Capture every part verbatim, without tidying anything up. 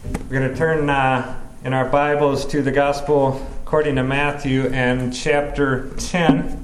We're going to turn uh, in our Bibles to the Gospel according to Matthew and chapter ten.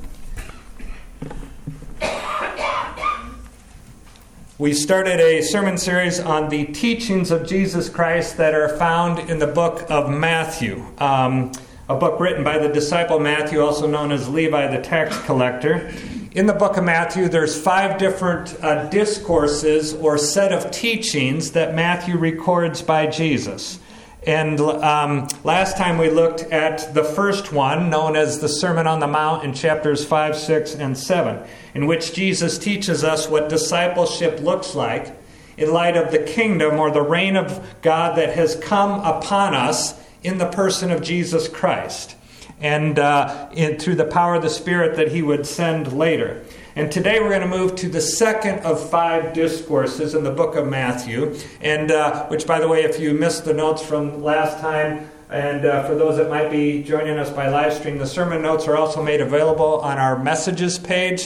We started a sermon series on the teachings of Jesus Christ that are found in the book of Matthew, um, a book written by the disciple Matthew, also known as Levi the tax collector. In the book of Matthew, there's five different uh, discourses or set of teachings that Matthew records by Jesus. And um, last time we looked at the first one, known as the Sermon on the Mount in chapters five, six, and seven, in which Jesus teaches us what discipleship looks like in light of the kingdom or the reign of God that has come upon us in the person of Jesus Christ, and uh, in, through the power of the Spirit that He would send later. And today we're going to move to the second of five discourses in the book of Matthew, and uh, which, by the way, if you missed the notes from last time, and uh, for those that might be joining us by live stream, the sermon notes are also made available on our messages page.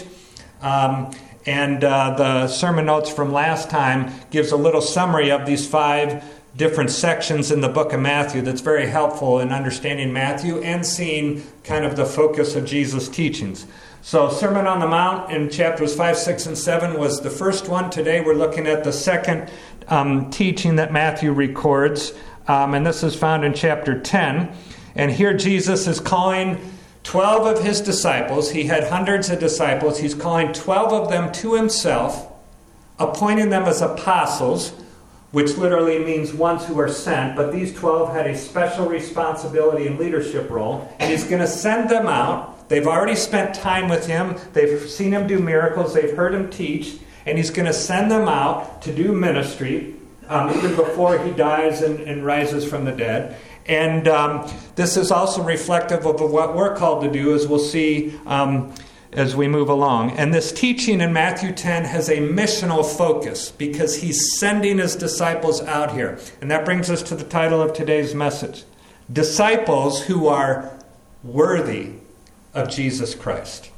Um, and uh, the sermon notes from last time gives a little summary of these five different sections in the book of Matthew that's very helpful in understanding Matthew and seeing kind of the focus of Jesus' teachings. So Sermon on the Mount in chapters five, six, and seven was the first one. Today we're looking at the second um, teaching that Matthew records, um, and this is found in chapter ten. And here Jesus is calling twelve of His disciples. He had hundreds of disciples. He's calling twelve of them to Himself, appointing them as apostles, which literally means ones who are sent, but these twelve had a special responsibility and leadership role, and He's going to send them out. They've already spent time with Him. They've seen Him do miracles. They've heard Him teach, and He's going to send them out to do ministry, um, even before He dies and, and rises from the dead. And um, this is also reflective of what we're called to do, as we'll see um, as we move along. And this teaching in Matthew ten has a missional focus because He's sending His disciples out here. And that brings us to the title of today's message: Disciples Who Are Worthy of Jesus Christ.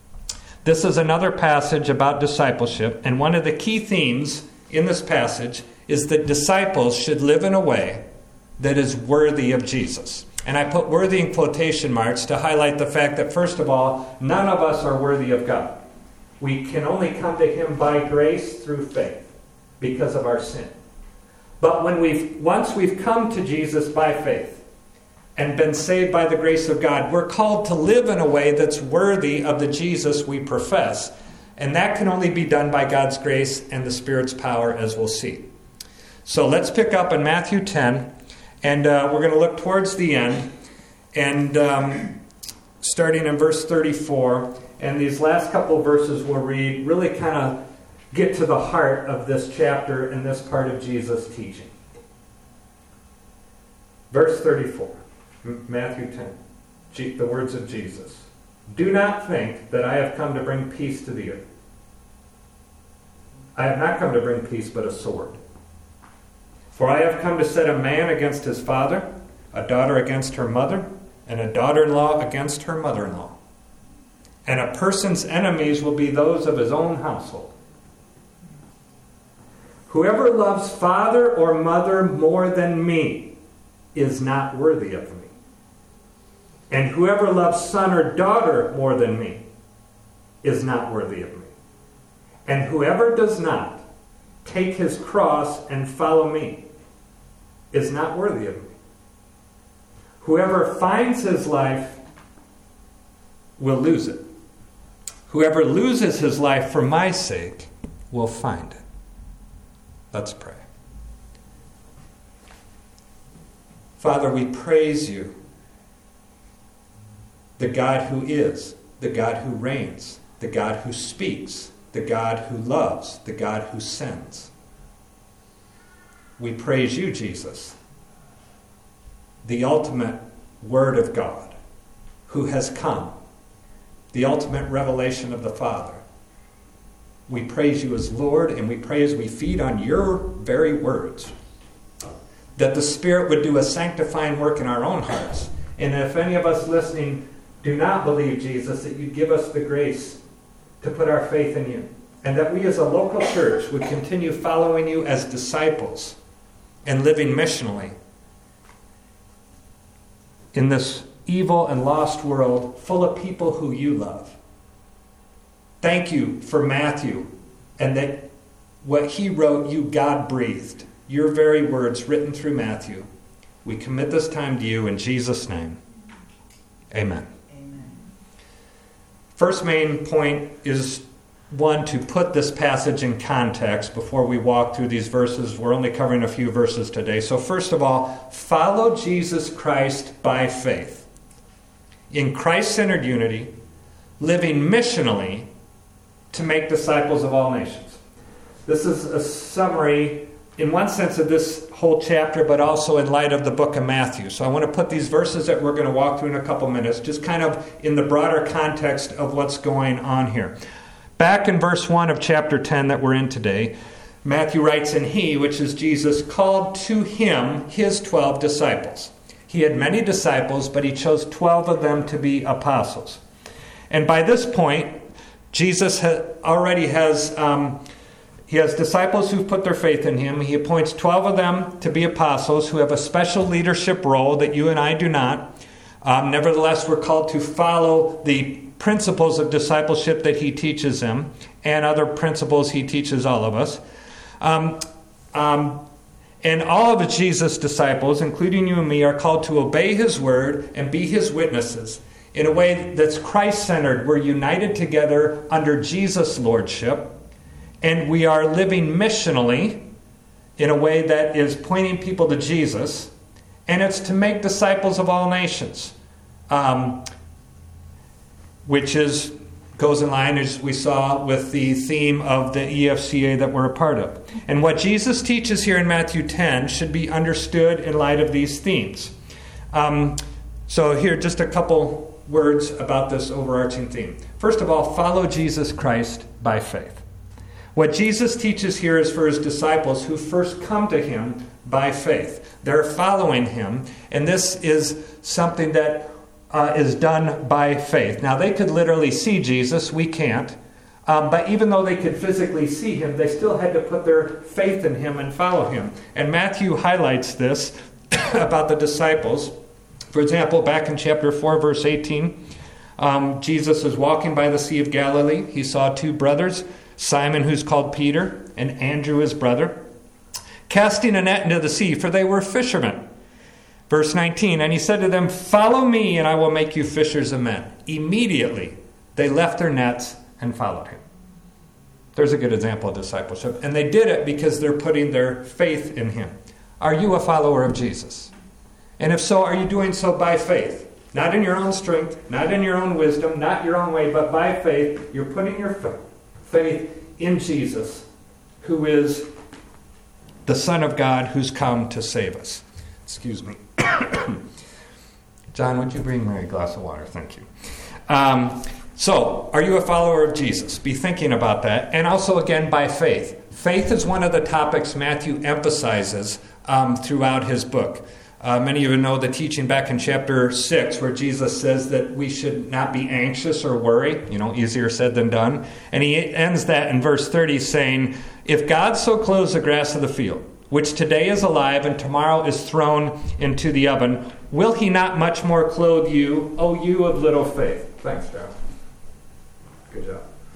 This is another passage about discipleship, and one of the key themes in this passage is that disciples should live in a way that is worthy of Jesus. And I put worthy in quotation marks to highlight the fact that, first of all, none of us are worthy of God. We can only come to Him by grace through faith because of our sin. But when we've once we've come to Jesus by faith and been saved by the grace of God, we're called to live in a way that's worthy of the Jesus we profess. And that can only be done by God's grace and the Spirit's power, as we'll see. So let's pick up in Matthew ten. And uh, we're going to look towards the end, and um, starting in verse thirty-four. And these last couple of verses we'll read really kind of get to the heart of this chapter and this part of Jesus' teaching. Verse thirty-four, Matthew ten, the words of Jesus. Do not think that I have come to bring peace to the earth. I have not come to bring peace, but a sword. For I have come to set a man against his father, a daughter against her mother, and a daughter-in-law against her mother-in-law. And a person's enemies will be those of his own household. Whoever loves father or mother more than me is not worthy of me. And whoever loves son or daughter more than me is not worthy of me. And whoever does not take his cross and follow me is not worthy of me. Whoever finds his life will lose it. Whoever loses his life for my sake will find it. Let's pray. Father, we praise You, the God who is, the God who reigns, the God who speaks, the God who loves, the God who sends. We praise You, Jesus, the ultimate Word of God, who has come, the ultimate revelation of the Father. We praise You as Lord, and we pray as we feed on Your very words, that the Spirit would do a sanctifying work in our own hearts. And if any of us listening do not believe, Jesus, that You'd give us the grace to put our faith in You, and that we as a local church would continue following You as disciples and living missionally in this evil and lost world full of people who you love. Thank you for Matthew and that what he wrote, you God breathed. Your very words written through Matthew. We commit this time to you in Jesus' name. Amen. Amen. First main point is one, to put this passage in context before we walk through these verses. We're only covering a few verses today. So first of all, follow Jesus Christ by faith. In Christ-centered unity, living missionally to make disciples of all nations. This is a summary, in one sense, of this whole chapter, but also in light of the book of Matthew. So I want to put these verses that we're going to walk through in a couple minutes, just kind of in the broader context of what's going on here. Back in verse one of chapter ten that we're in today, Matthew writes, "And he," which is Jesus, "called to him his twelve disciples." He had many disciples, but he chose twelve of them to be apostles. And by this point, Jesus ha- already has... Um, He has disciples who've put their faith in him. He appoints twelve of them to be apostles who have a special leadership role that you and I do not. Um, nevertheless, we're called to follow the principles of discipleship that he teaches them and other principles he teaches all of us. Um, um, and all of Jesus' disciples, including you and me, are called to obey his word and be his witnesses in a way that's Christ-centered. We're united together under Jesus' lordship. And we are living missionally in a way that is pointing people to Jesus. And it's to make disciples of all nations. Um, which is goes in line, as we saw, with the theme of the E F C A that we're a part of. And what Jesus teaches here in Matthew ten should be understood in light of these themes. Um, so here, just a couple words about this overarching theme. First of all, follow Jesus Christ by faith. What Jesus teaches here is for his disciples who first come to him by faith. They're following him, and this is something that uh, is done by faith. Now, they could literally see Jesus. We can't. Um, but even though they could physically see him, they still had to put their faith in him and follow him. And Matthew highlights this about the disciples. For example, back in chapter four, verse eighteen, um, Jesus is walking by the Sea of Galilee. He saw two brothers, Simon, who's called Peter, and Andrew, his brother, casting a net into the sea, for they were fishermen. Verse nineteen, and he said to them, "Follow me, and I will make you fishers of men." Immediately, they left their nets and followed him. There's a good example of discipleship. And they did it because they're putting their faith in him. Are you a follower of Jesus? And if so, are you doing so by faith? Not in your own strength, not in your own wisdom, not your own way, but by faith. You're putting your faith. faith in Jesus, who is the Son of God who's come to save us. Excuse me. John, would you bring me a glass of water? Thank you. Um, so, are you a follower of Jesus? Be thinking about that. And also, again, by faith. Faith is one of the topics Matthew emphasizes um, throughout his book. Uh, many of you know the teaching back in chapter six where Jesus says that we should not be anxious or worry. You know, easier said than done. And he ends that in verse thirty saying, "If God so clothes the grass of the field, which today is alive and tomorrow is thrown into the oven, will he not much more clothe you, O you of little faith?" Thanks, John. Good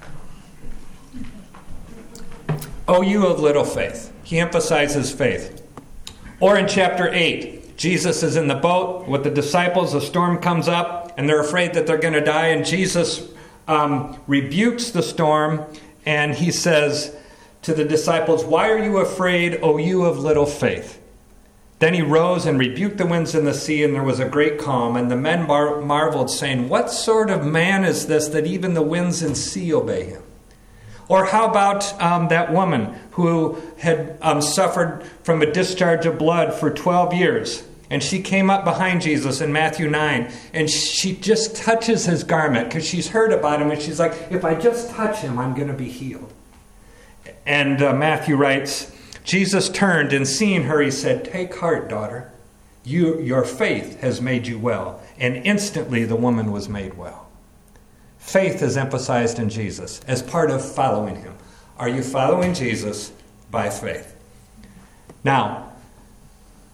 job. O you of little faith. He emphasizes faith. Or in chapter eight, Jesus is in the boat with the disciples. A storm comes up, and they're afraid that they're going to die. And Jesus um, rebukes the storm, and he says to the disciples, "Why are you afraid, O you of little faith?" Then he rose and rebuked the winds and the sea, and there was a great calm. And the men mar- marveled, saying, "What sort of man is this that even the winds and sea obey him?" Or how about um, that woman who had um, suffered from a discharge of blood for twelve years? And she came up behind Jesus in Matthew nine, and she just touches his garment because she's heard about him, and she's like, if I just touch him, I'm going to be healed. And uh, Matthew writes, Jesus turned, and seeing her, he said, "Take heart, daughter. You, your faith has made you well." And instantly the woman was made well. Faith is emphasized in Jesus as part of following him. Are you following Jesus by faith? Now,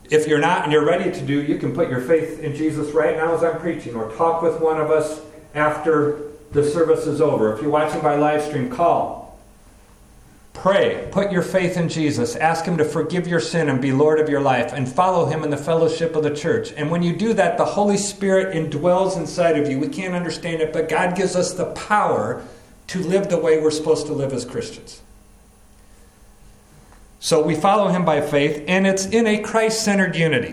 If you're not and you're ready to do, you can put your faith in Jesus right now as I'm preaching, or talk with one of us after the service is over. If you're watching by live stream, call. Pray. Put your faith in Jesus. Ask Him to forgive your sin and be Lord of your life, and follow Him in the fellowship of the church. And when you do that, the Holy Spirit indwells inside of you. We can't understand it, but God gives us the power to live the way we're supposed to live as Christians. So we follow Him by faith, and it's in a Christ-centered unity.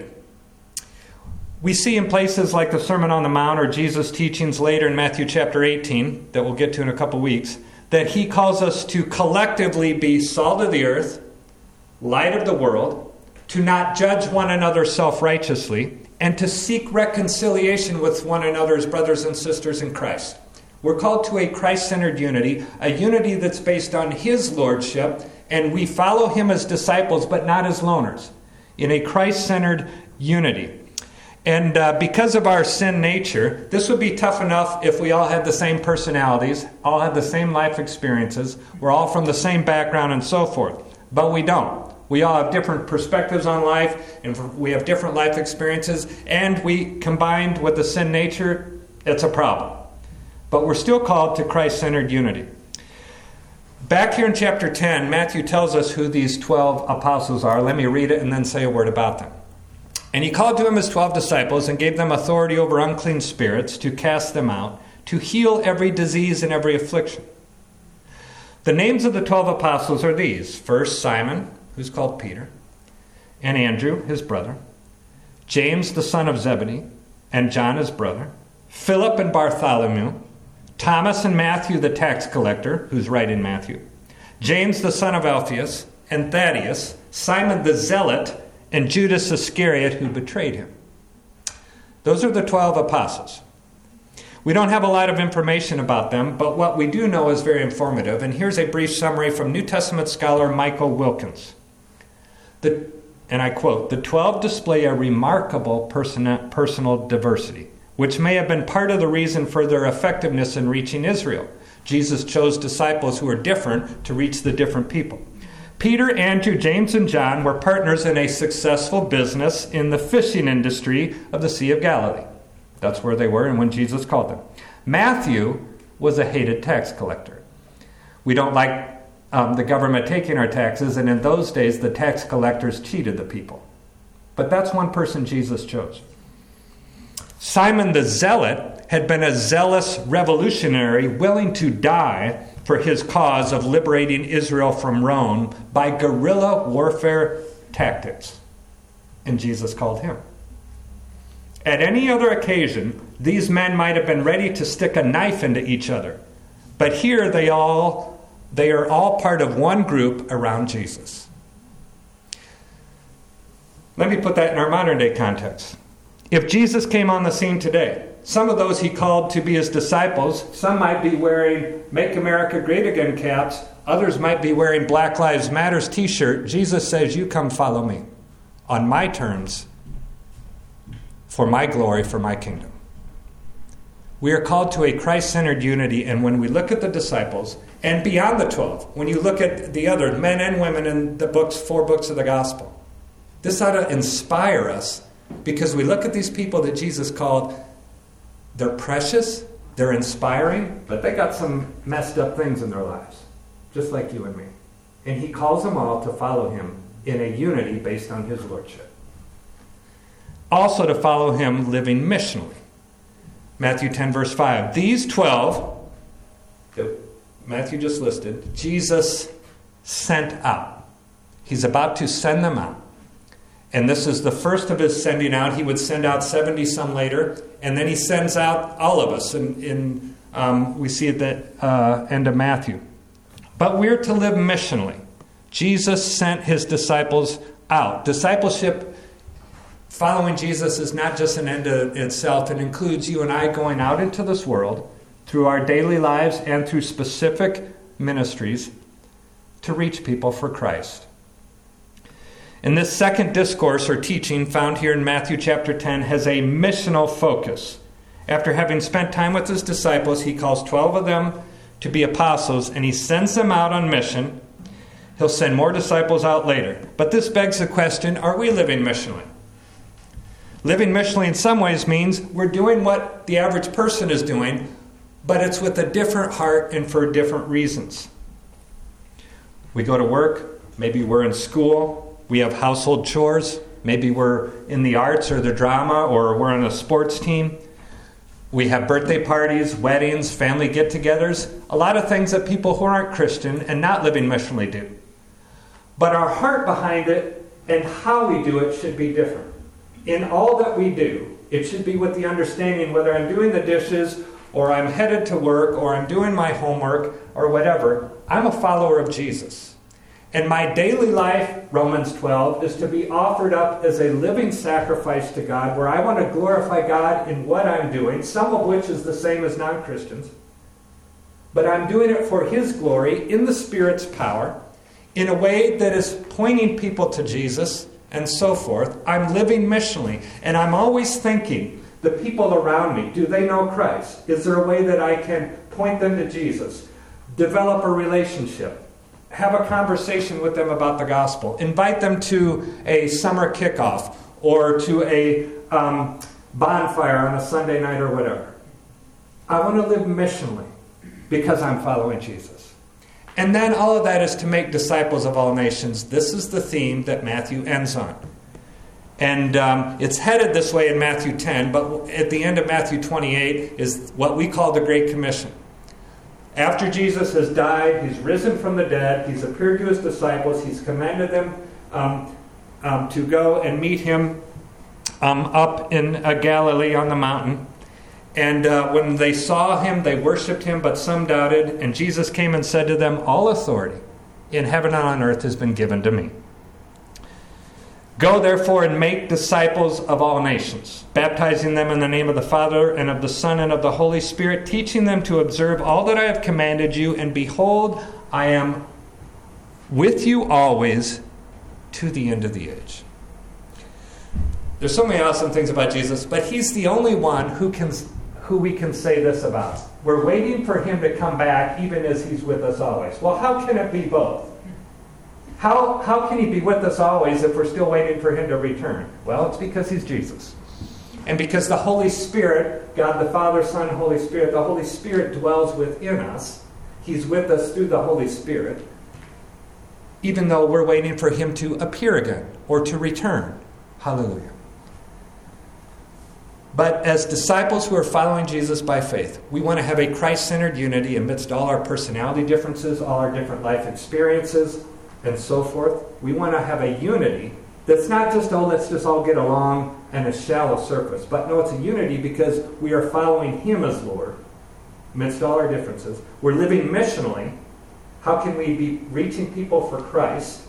We see in places like the Sermon on the Mount or Jesus' teachings later in Matthew chapter eighteen, that we'll get to in a couple weeks, that He calls us to collectively be salt of the earth, light of the world, to not judge one another self-righteously, and to seek reconciliation with one another as brothers and sisters in Christ. We're called to a Christ-centered unity, a unity that's based on His lordship, and we follow Him as disciples, but not as loners, in a Christ-centered unity. And uh, because of our sin nature, this would be tough enough if we all had the same personalities, all had the same life experiences, we're all from the same background and so forth. But we don't. We all have different perspectives on life, and we have different life experiences, and we, combined with the sin nature, it's a problem. But we're still called to Christ-centered unity. Back here in chapter ten, Matthew tells us who these twelve apostles are. Let me read it and then say a word about them. And He called to Him His twelve disciples and gave them authority over unclean spirits to cast them out, to heal every disease and every affliction. The names of the twelve apostles are these. First, Simon, who's called Peter, and Andrew, his brother, James, the son of Zebedee, and John, his brother, Philip and Bartholomew, Thomas and Matthew, the tax collector, who's right in Matthew, James, the son of Alphaeus, and Thaddeus, Simon the Zealot, and Judas Iscariot, who betrayed Him. Those are the twelve apostles. We don't have a lot of information about them, but what we do know is very informative. And here's a brief summary from New Testament scholar Michael Wilkins. The, and I quote, "The twelve display a remarkable person, personal diversity, which may have been part of the reason for their effectiveness in reaching Israel. Jesus chose disciples who were different to reach the different people. Peter, Andrew, James, and John were partners in a successful business in the fishing industry of the Sea of Galilee." That's where they were and when Jesus called them. Matthew was a hated tax collector. We don't like um, the government taking our taxes, and in those days the tax collectors cheated the people. But that's one person Jesus chose. Simon the Zealot had been a zealous revolutionary willing to die for his cause of liberating Israel from Rome by guerrilla warfare tactics. And Jesus called him. At any other occasion, these men might have been ready to stick a knife into each other. But here they all they are all part of one group around Jesus. Let me put that in our modern day context. If Jesus came on the scene today, some of those He called to be His disciples, some might be wearing Make America Great Again caps, others might be wearing Black Lives Matters t-shirt. Jesus says, "You come follow me on my terms, for my glory, for my kingdom." We are called to a Christ-centered unity, and when we look at the disciples, and beyond the twelve, when you look at the other men and women in the books, four books of the gospel, this ought to inspire us, because we look at these people that Jesus called, they're precious, they're inspiring, but they got some messed up things in their lives, just like you and me. And He calls them all to follow Him in a unity based on His lordship. Also to follow Him living missionally. Matthew ten, verse five. These twelve, that Matthew just listed, Jesus sent out. He's about to send them out. And this is the first of His sending out. He would send out seventy some later, and then He sends out all of us. In, in um, we see at the uh, end of Matthew. But we're to live missionally. Jesus sent His disciples out. Discipleship, following Jesus, is not just an end in itself. It includes you and I going out into this world through our daily lives and through specific ministries to reach people for Christ. And this second discourse or teaching found here in Matthew chapter ten has a missional focus. After having spent time with His disciples, He calls twelve of them to be apostles, and He sends them out on mission. He'll send more disciples out later. But this begs the question, are we living missionally? Living missionally in some ways means we're doing what the average person is doing, but it's with a different heart and for different reasons. We go to work, maybe we're in school, we have household chores, maybe we're in the arts or the drama, or we're on a sports team. We have birthday parties, weddings, family get-togethers, a lot of things that people who aren't Christian and not living missionally do. But our heart behind it and how we do it should be different. In all that we do, it should be with the understanding whether I'm doing the dishes or I'm headed to work or I'm doing my homework or whatever, I'm a follower of Jesus. And my daily life, Romans twelve, is to be offered up as a living sacrifice to God, where I want to glorify God in what I'm doing, some of which is the same as non-Christians. But I'm doing it for His glory, in the Spirit's power, in a way that is pointing people to Jesus, and so forth. I'm living missionally, and I'm always thinking, the people around me, do they know Christ? Is there a way that I can point them to Jesus? Develop a relationship. Have a conversation with them about the gospel. Invite them to a summer kickoff or to a um, bonfire on a Sunday night or whatever. I want to live missionally because I'm following Jesus. And then all of that is to make disciples of all nations. This is the theme that Matthew ends on. And um, it's headed this way in Matthew ten, but at the end of Matthew twenty-eight is what we call the Great Commission. After Jesus has died, He's risen from the dead, He's appeared to His disciples, He's commanded them um, um, to go and meet Him um, up in uh, Galilee on the mountain. And uh, when they saw Him, they worshipped Him, but some doubted. And Jesus came and said to them, all authority in heaven and on earth has been given to me. Go therefore and make disciples of all nations, baptizing them in the name of the Father and of the Son and of the Holy Spirit, teaching them to observe all that I have commanded you, and behold, I am with you always to the end of the age. There's so many awesome things about Jesus, but He's the only one who can, who we can say this about. We're waiting for Him to come back even as He's with us always. Well, how can it be both? How, how can He be with us always if we're still waiting for Him to return? Well, it's because He's Jesus. And because the Holy Spirit, God the Father, Son, Holy Spirit, the Holy Spirit dwells within us. He's with us through the Holy Spirit, even though we're waiting for Him to appear again or to return. Hallelujah. But as disciples who are following Jesus by faith, we want to have a Christ-centered unity amidst all our personality differences, all our different life experiences, and so forth. We want to have a unity that's not just, oh, let's just all get along and a shallow surface. But no, it's a unity because we are following Him as Lord amidst all our differences. We're living missionally. How can we be reaching people for Christ?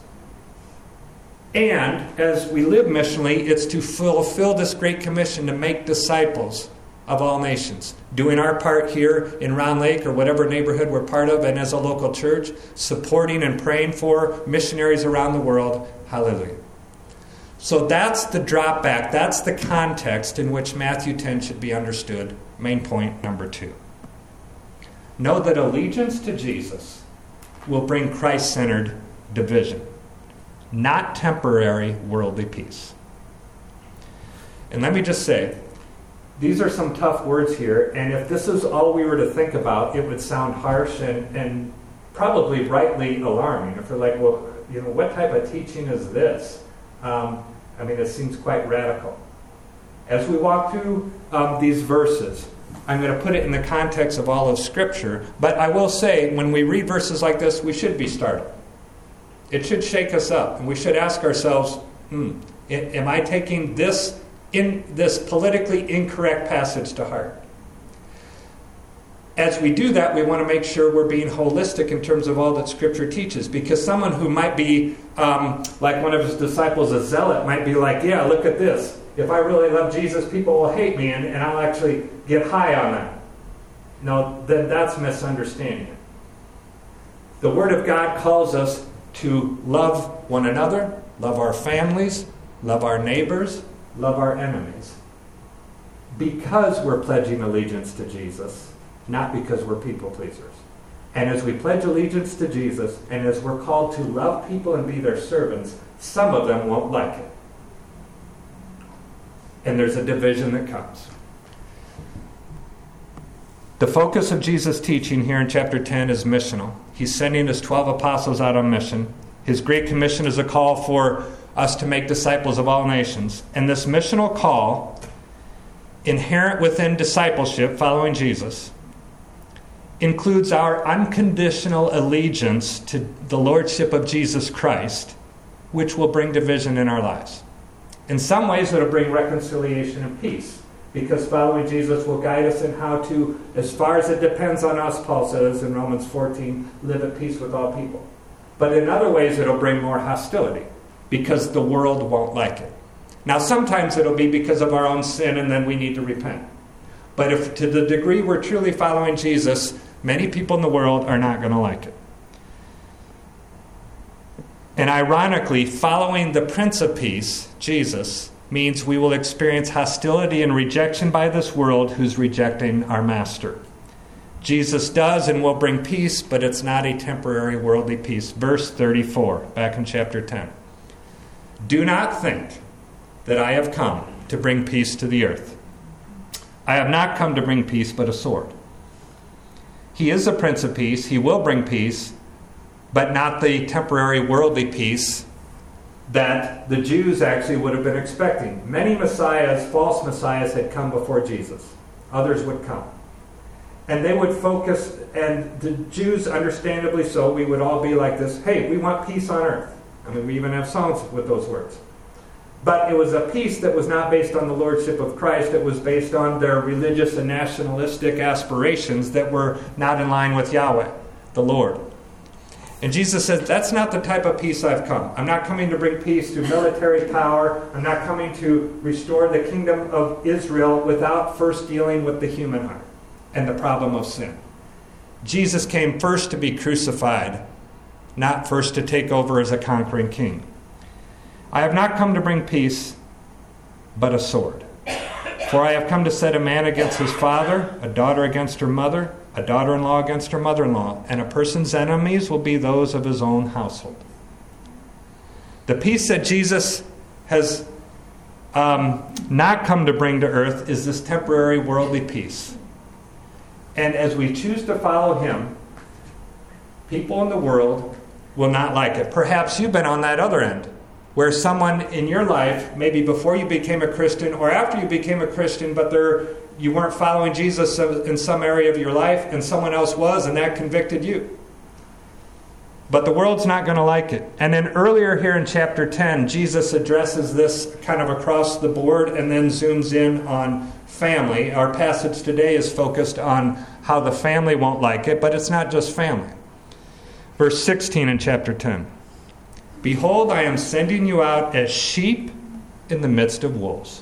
And as we live missionally, it's to fulfill this great commission to make disciples of all nations, doing our part here in Round Lake or whatever neighborhood we're part of, and as a local church, supporting and praying for missionaries around the world. Hallelujah. So that's the drop back. That's the context in which Matthew ten should be understood. Main point number two. Know that allegiance to Jesus will bring Christ-centered division, not temporary worldly peace. And let me just say, these are some tough words here, and if this is all we were to think about, it would sound harsh and, and probably rightly alarming. If we're like, well, you know, what type of teaching is this? Um, I mean, it seems quite radical. As we walk through um, these verses, I'm going to put it in the context of all of Scripture, but I will say, when we read verses like this, we should be startled. It should shake us up, and we should ask ourselves, hmm, am I taking this in this politically incorrect passage to heart? As we do that, we want to make sure we're being holistic in terms of all that Scripture teaches, because someone who might be, um, like one of His disciples, a zealot, might be like, yeah, look at this. If I really love Jesus, people will hate me, and, and I'll actually get high on that. No, then that's misunderstanding it. The Word of God calls us to love one another, love our families, love our neighbors, love our enemies. Because we're pledging allegiance to Jesus, not because we're people pleasers. And as we pledge allegiance to Jesus, and as we're called to love people and be their servants, some of them won't like it. and there's a division that comes. The focus of Jesus' teaching here in chapter ten is missional. He's sending his twelve apostles out on mission. His Great Commission is a call for us to make disciples of all nations. And this missional call, inherent within discipleship, following Jesus, includes our unconditional allegiance to the lordship of Jesus Christ, which will bring division in our lives. In some ways, it'll bring reconciliation and peace, because following Jesus will guide us in how to, as far as it depends on us, Paul says in Romans fourteen, live at peace with all people. But in other ways, it'll bring more hostility, because the world won't like it. Now, sometimes it'll be because of our own sin, and then we need to repent. But if to the degree we're truly following Jesus, many people in the world are not going to like it. And ironically, following the Prince of Peace, Jesus, means we will experience hostility and rejection by this world who's rejecting our master. Jesus does and will bring peace, but it's not a temporary worldly peace. Verse thirty-four, back in chapter ten. Do not think that I have come to bring peace to the earth. I have not come to bring peace, but a sword. He is the Prince of Peace. He will bring peace, but not the temporary worldly peace that the Jews actually would have been expecting. Many messiahs, false messiahs, had come before Jesus. Others would come. And they would focus, and the Jews, understandably so, we would all be like this, hey, we want peace on earth. I mean, we even have songs with those words. But it was a peace that was not based on the lordship of Christ. It was based on their religious and nationalistic aspirations that were not in line with Yahweh, the Lord. And Jesus said, that's not the type of peace I've come. I'm not coming to bring peace through military power. I'm not coming to restore the kingdom of Israel without first dealing with the human heart and the problem of sin. Jesus came first to be crucified, not first to take over as a conquering king. I have not come to bring peace, but a sword. For I have come to set a man against his father, a daughter against her mother, a daughter-in-law against her mother-in-law, and a person's enemies will be those of his own household. The peace that Jesus has um, not come to bring to earth is this temporary worldly peace. And as we choose to follow him, people in the world will not like it. Perhaps you've been on that other end, where someone in your life, maybe before you became a Christian or after you became a Christian, but they're, you weren't following Jesus in some area of your life, and someone else was, and that convicted you. But the world's not going to like it. And then earlier here in chapter ten, Jesus addresses this kind of across the board and then zooms in on family. Our passage today is focused on how the family won't like it, but it's not just family. Verse sixteen in chapter ten. Behold, I am sending you out as sheep in the midst of wolves.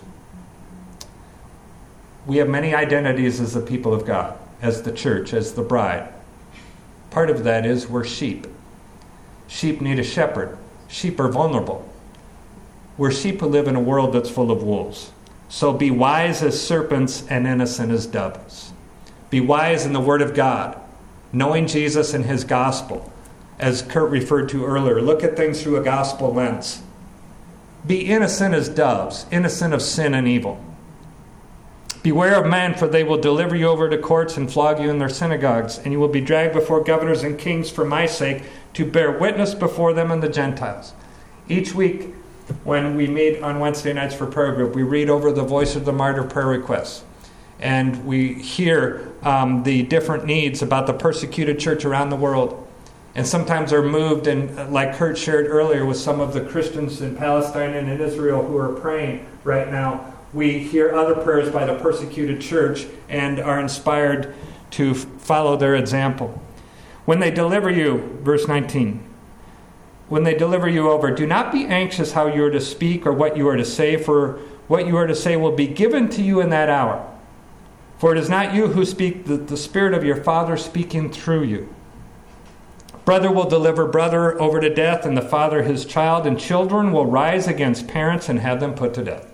We have many identities as the people of God, as the church, as the bride. Part of that is we're sheep. Sheep need a shepherd. Sheep are vulnerable. We're sheep who live in a world that's full of wolves. So be wise as serpents and innocent as doves. Be wise in the Word of God, knowing Jesus and His gospel. As Kurt referred to earlier, look at things through a gospel lens. Be innocent as doves, innocent of sin and evil. Beware of men, for they will deliver you over to courts and flog you in their synagogues, and you will be dragged before governors and kings for my sake, to bear witness before them and the Gentiles. Each week, when we meet on Wednesday nights for prayer group, we read over the Voice of the Martyr prayer requests. And we hear um, the different needs about the persecuted church around the world. And sometimes are moved, and like Kurt shared earlier with some of the Christians in Palestine and in Israel who are praying right now, we hear other prayers by the persecuted church and are inspired to follow their example. When they deliver you, verse nineteen, when they deliver you over, do not be anxious how you are to speak or what you are to say, for what you are to say will be given to you in that hour. For it is not you who speak, the, the Spirit of your Father speaking through you. Brother will deliver brother over to death, and the father his child, and children will rise against parents and have them put to death.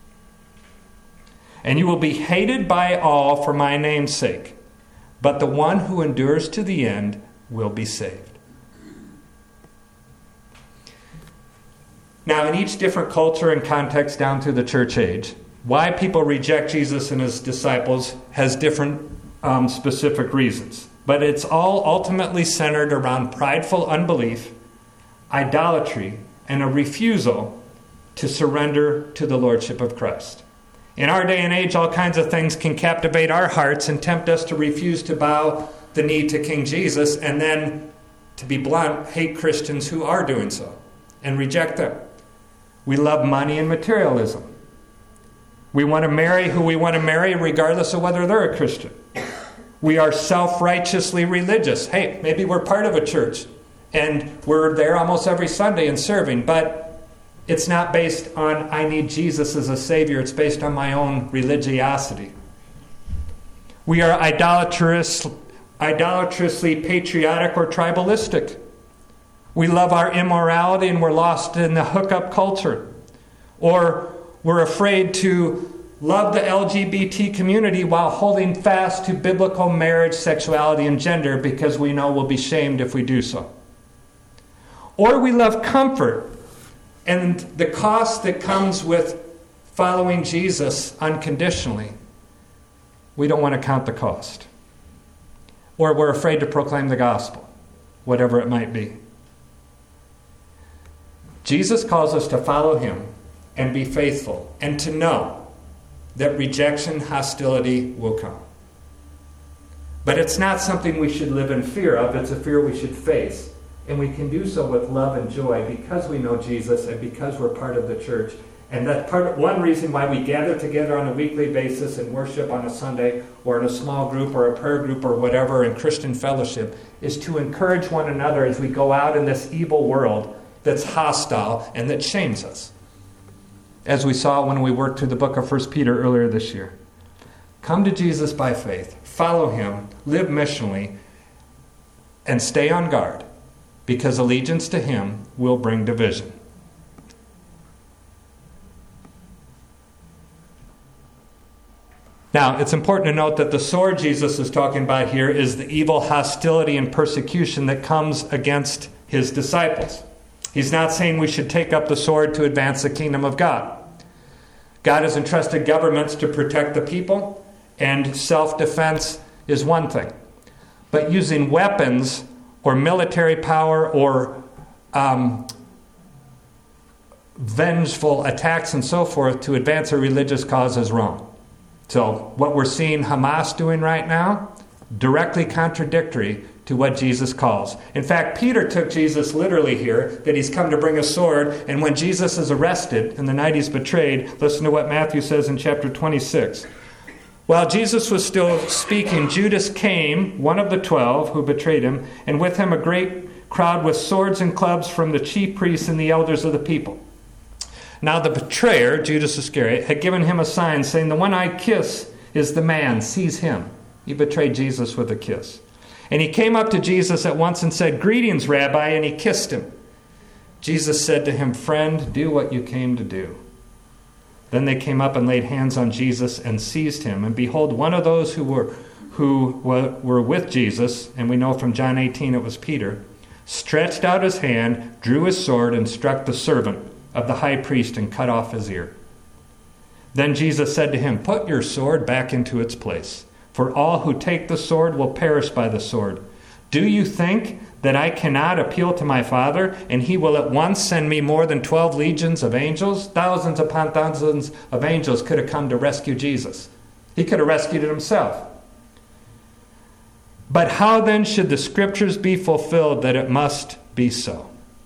And you will be hated by all for my name's sake, but the one who endures to the end will be saved. Now, in each different culture and context down through the church age, why people reject Jesus and his disciples has different um, specific reasons. But it's all ultimately centered around prideful unbelief, idolatry, and a refusal to surrender to the lordship of Christ. In our day and age, all kinds of things can captivate our hearts and tempt us to refuse to bow the knee to King Jesus, and then, to be blunt, hate Christians who are doing so and reject them. We love money and materialism. We want to marry who we want to marry regardless of whether they're a Christian. We are self-righteously religious. Hey, maybe we're part of a church and we're there almost every Sunday and serving, but it's not based on I need Jesus as a Savior. It's based on my own religiosity. We are idolatrous, idolatrously patriotic or tribalistic. We love our immorality and we're lost in the hookup culture. Or we're afraid to love the L G B T community while holding fast to biblical marriage, sexuality, and gender because we know we'll be shamed if we do so. Or we love comfort and the cost that comes with following Jesus unconditionally. We don't want to count the cost. Or we're afraid to proclaim the gospel, whatever it might be. Jesus calls us to follow him and be faithful and to know that rejection, hostility will come. But it's not something we should live in fear of. It's a fear we should face. And we can do so with love and joy because we know Jesus and because we're part of the church. And that's part of, one reason why we gather together on a weekly basis and worship on a Sunday or in a small group or a prayer group or whatever in Christian fellowship is to encourage one another as we go out in this evil world that's hostile and that shames us. As we saw when we worked through the book of First Peter earlier this year. Come to Jesus by faith. Follow him. Live missionally. And stay on guard. Because allegiance to him will bring division. Now, it's important to note that the sword Jesus is talking about here is the evil hostility and persecution that comes against his disciples. He's not saying we should take up the sword to advance the kingdom of God. God has entrusted governments to protect the people, and self-defense is one thing. But using weapons or military power or um, vengeful attacks and so forth to advance a religious cause is wrong. So what we're seeing Hamas doing right now, directly contradictory to what Jesus calls. In fact, Peter took Jesus literally here, that he's come to bring a sword, and when Jesus is arrested, in the night he's betrayed, listen to what Matthew says in chapter twenty-six. While Jesus was still speaking, Judas came, one of the twelve who betrayed him, and with him a great crowd with swords and clubs from the chief priests and the elders of the people. Now the betrayer, Judas Iscariot, had given him a sign saying, "The one I kiss is the man, seize him." He betrayed Jesus with a kiss. And he came up to Jesus at once and said, "Greetings, Rabbi," and he kissed him. Jesus said to him, "Friend, do what you came to do." Then they came up and laid hands on Jesus and seized him. And behold, one of those who were who were with Jesus, and we know from John eighteen it was Peter, stretched out his hand, drew his sword, and struck the servant of the high priest and cut off his ear. Then Jesus said to him, "Put your sword back into its place, for all who take the sword will perish by the sword. Do you think that I cannot appeal to my Father, and he will at once send me more than twelve legions of angels?" Thousands upon thousands of angels could have come to rescue Jesus. He could have rescued it himself. But how then should the scriptures be fulfilled that it must be so?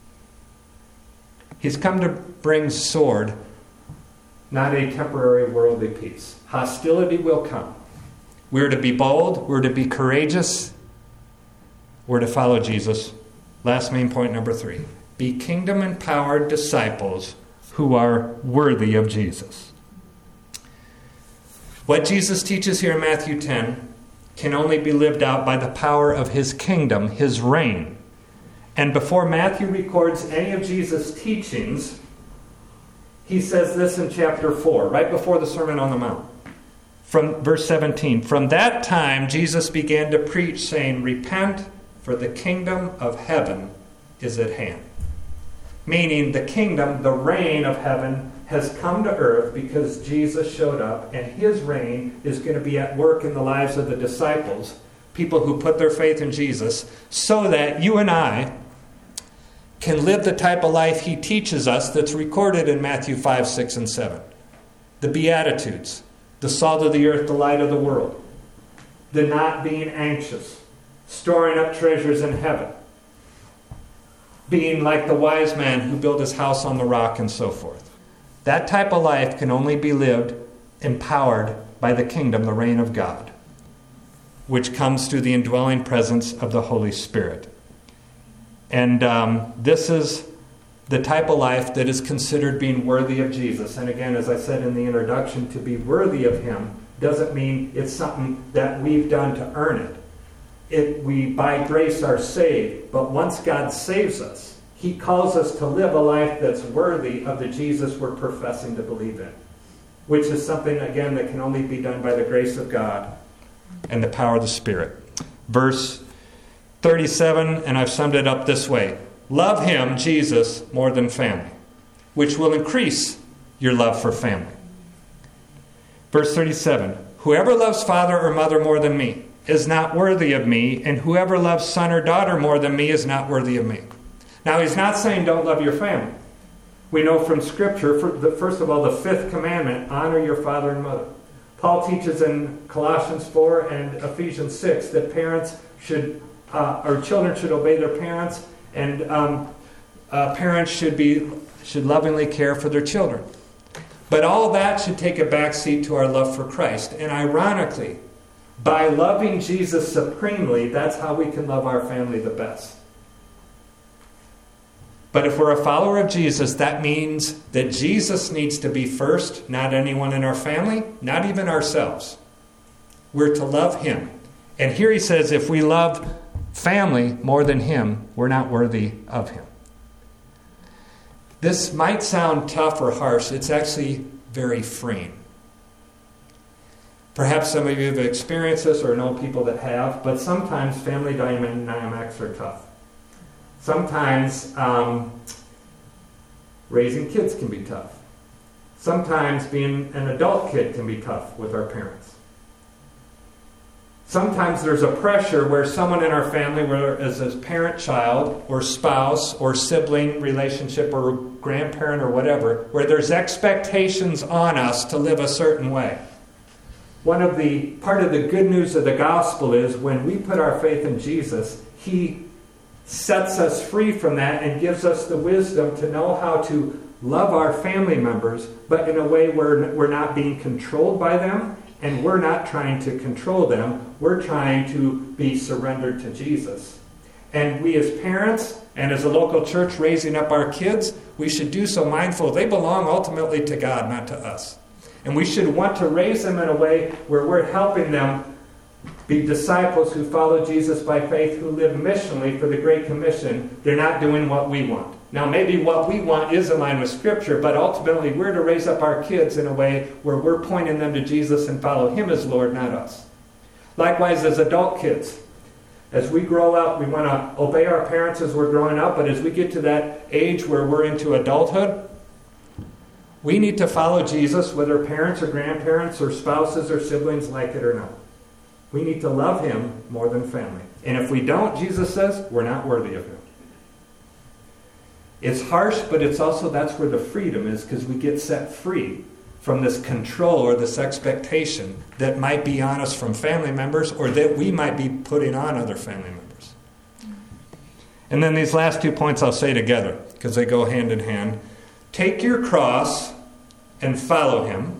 He's come to bring sword, not a temporary worldly peace. Hostility will come. We're to be bold. We're to be courageous. We're to follow Jesus. Last main point, number three. Be kingdom-empowered disciples who are worthy of Jesus. What Jesus teaches here in Matthew ten can only be lived out by the power of his kingdom, his reign. And before Matthew records any of Jesus' teachings, he says this in chapter four, right before the Sermon on the Mount. From verse seventeen, "From that time Jesus began to preach, saying, 'Repent, for the kingdom of heaven is at hand.'" Meaning the kingdom, the reign of heaven, has come to earth because Jesus showed up, and his reign is going to be at work in the lives of the disciples, people who put their faith in Jesus, so that you and I can live the type of life he teaches us that's recorded in Matthew five, six, and seven. The Beatitudes, the salt of the earth, the light of the world, the not being anxious, storing up treasures in heaven, being like the wise man who built his house on the rock, and so forth. That type of life can only be lived empowered by the kingdom, the reign of God, which comes through the indwelling presence of the Holy Spirit. And um, this is the type of life that is considered being worthy of Jesus. And again, as I said in the introduction, to be worthy of him doesn't mean it's something that we've done to earn it. It we by grace are saved, but once God saves us, he calls us to live a life that's worthy of the Jesus we're professing to believe in, which is something, again, that can only be done by the grace of God and the power of the Spirit. Verse thirty-seven, and I've summed it up this way. Love him, Jesus, more than family, which will increase your love for family. Verse thirty-seven, whoever loves father or mother more than me is not worthy of me, and whoever loves son or daughter more than me is not worthy of me. Now, he's not saying don't love your family. We know from Scripture, for the, first of all, the fifth commandment, honor your father and mother. Paul teaches in Colossians four and Ephesians six that parents should, uh, or children should obey their parents, and um, uh, parents should be should lovingly care for their children. But all that should take a backseat to our love for Christ. And ironically, by loving Jesus supremely, that's how we can love our family the best. But if we're a follower of Jesus, that means that Jesus needs to be first, not anyone in our family, not even ourselves. We're to love him. And here he says, if we love family more than him, we're not worthy of him. This might sound tough or harsh. It's actually very freeing. Perhaps some of you have experienced this or know people that have, but sometimes family dynamics are tough. Sometimes um, raising kids can be tough. Sometimes being an adult kid can be tough with our parents. Sometimes there's a pressure where someone in our family, whether it's a parent-child or spouse or sibling relationship or grandparent or whatever, where there's expectations on us to live a certain way. One of the, part of the good news of the gospel is when we put our faith in Jesus, he sets us free from that and gives us the wisdom to know how to love our family members, but in a way where we're not being controlled by them and we're not trying to control them. We're trying to be surrendered to Jesus. And we as parents and as a local church raising up our kids, we should do so mindful. They belong ultimately to God, not to us. And we should want to raise them in a way where we're helping them be disciples who follow Jesus by faith, who live missionally for the Great Commission. They're not doing what we want. Now, maybe what we want is in line with Scripture, but ultimately we're to raise up our kids in a way where we're pointing them to Jesus and follow him as Lord, not us. Likewise, as adult kids, as we grow up, we want to obey our parents as we're growing up, but as we get to that age where we're into adulthood, we need to follow Jesus, whether parents or grandparents or spouses or siblings like it or not. We need to love him more than family. And if we don't, Jesus says, we're not worthy of him. It's harsh, but it's also, that's where the freedom is, because we get set free from this control or this expectation that might be on us from family members or that we might be putting on other family members. And then these last two points I'll say together, because they go hand in hand. Take your cross and follow him.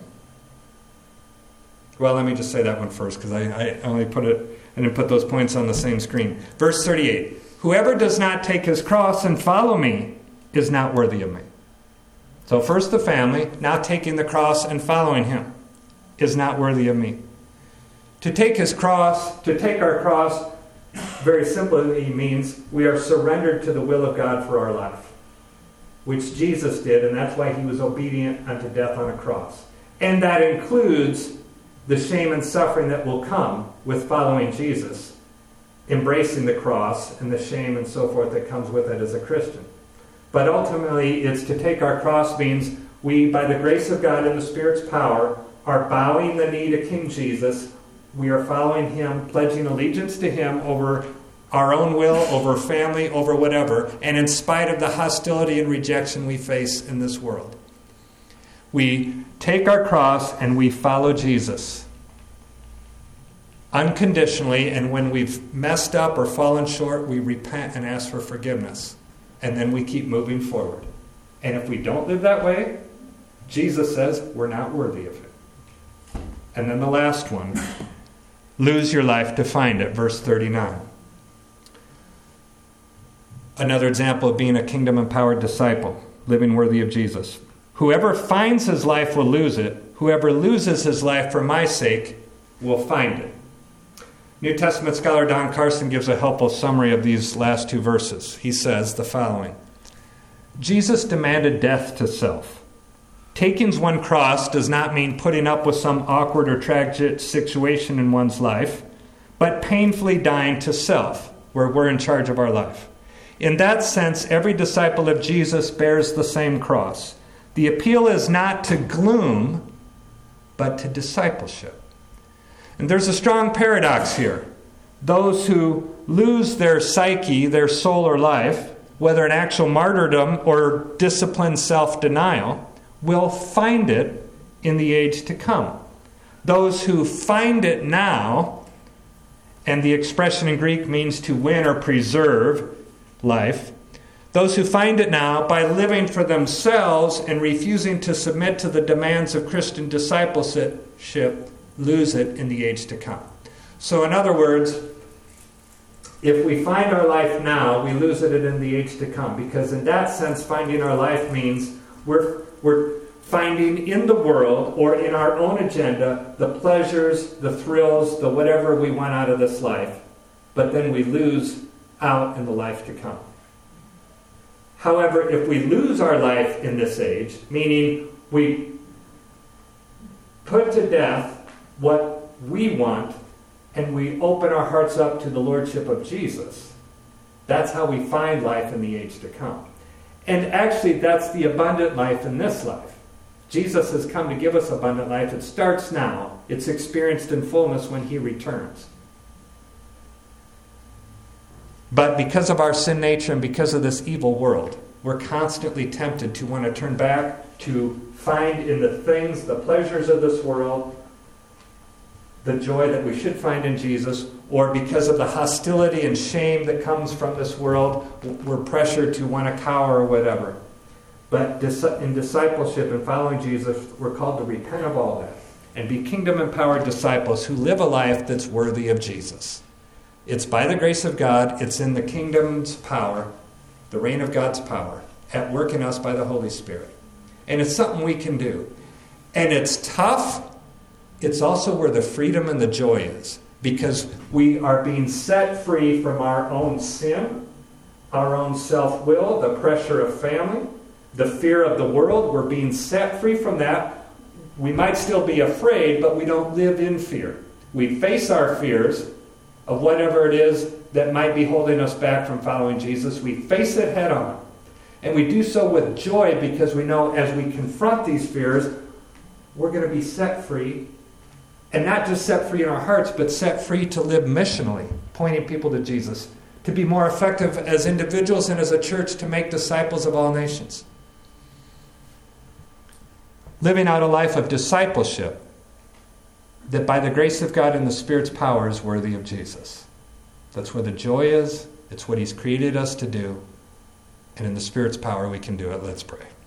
Well, let me just say that one first, because I, I only put it, I didn't put those points on the same screen. Verse thirty-eight. Whoever does not take his cross and follow me is not worthy of me. So first the family, now taking the cross and following him is not worthy of me. To take his cross, to take our cross, very simply means we are surrendered to the will of God for our life, which Jesus did, and that's why he was obedient unto death on a cross. And that includes the shame and suffering that will come with following Jesus, embracing the cross and the shame and so forth that comes with it as a Christian. But ultimately, it's to take our cross means We, by the grace of God and the Spirit's power, are bowing the knee to King Jesus. We are following him, pledging allegiance to him over our own will, over family, over whatever, and in spite of the hostility and rejection we face in this world. We take our cross and we follow Jesus unconditionally, and when we've messed up or fallen short, we repent and ask for forgiveness. And then we keep moving forward. And if we don't live that way, Jesus says we're not worthy of it. And then the last one, lose your life to find it, verse thirty-nine. Another example of being a kingdom-empowered disciple, living worthy of Jesus. Whoever finds his life will lose it. Whoever loses his life for my sake will find it. New Testament scholar Don Carson gives a helpful summary of these last two verses. He says the following. Jesus demanded death to self. Taking one's cross does not mean putting up with some awkward or tragic situation in one's life, but painfully dying to self, where we're in charge of our life. In that sense, every disciple of Jesus bears the same cross. The appeal is not to gloom, but to discipleship. And there's a strong paradox here. Those who lose their psyche, their soul or life, whether in actual martyrdom or disciplined self-denial, will find it in the age to come. Those who find it now, and the expression in Greek means to win or preserve life, those who find it now by living for themselves and refusing to submit to the demands of Christian discipleship lose it in the age to come. So in other words, if we find our life now, we lose it in the age to come. Because in that sense, finding our life means we're, we're finding in the world or in our own agenda the pleasures, the thrills, the whatever we want out of this life. But then we lose out in the life to come. However, if we lose our life in this age, meaning we put to death what we want and we open our hearts up to the lordship of Jesus, that's how we find life in the age to come. And actually, that's the abundant life in this life. Jesus has come to give us abundant life. It starts now. It's experienced in fullness when he returns. But because of our sin nature and because of this evil world, we're constantly tempted to want to turn back, to find in the things, the pleasures of this world, the joy that we should find in Jesus, or because of the hostility and shame that comes from this world, we're pressured to want to cower or whatever. But in discipleship and following Jesus, we're called to repent of all that and be kingdom-empowered disciples who live a life that's worthy of Jesus. It's by the grace of God. It's in the kingdom's power, the reign of God's power, at work in us by the Holy Spirit. And it's something we can do. And it's tough. It's also where the freedom and the joy is. Because we are being set free from our own sin, our own self-will, the pressure of family, the fear of the world. We're being set free from that. We might still be afraid, but we don't live in fear. We face our fears of whatever it is that might be holding us back from following Jesus. We face it head on. And we do so with joy because we know as we confront these fears, we're going to be set free. And not just set free in our hearts, but set free to live missionally, pointing people to Jesus, to be more effective as individuals and as a church to make disciples of all nations. Living out a life of discipleship that by the grace of God and the Spirit's power is worthy of Jesus. That's where the joy is. It's what he's created us to do. And in the Spirit's power we can do it. Let's pray.